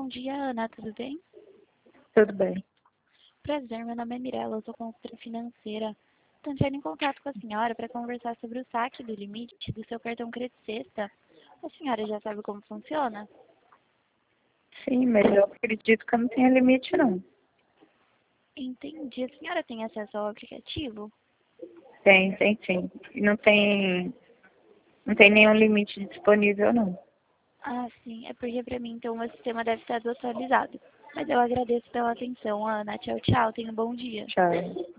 dia, Ana, tudo bem? Tudo bem. Prazer, meu nome é Mirella, eu sou consultora financeira. Estou entrando em contato com a senhora para conversar sobre o saque do limite do seu cartão Crédito Sexta. A senhora já sabe como funciona? Sim, mas eu acredito que eu não tenho limite, não. Entendi. A senhora tem acesso ao aplicativo? Tem sim. E não tem nenhum limite disponível, não. Ah, sim. É porque para mim, então, o meu sistema deve estar desatualizado. Mas eu agradeço pela atenção, Ana. Tchau, tchau. Tenha um bom dia. Tchau.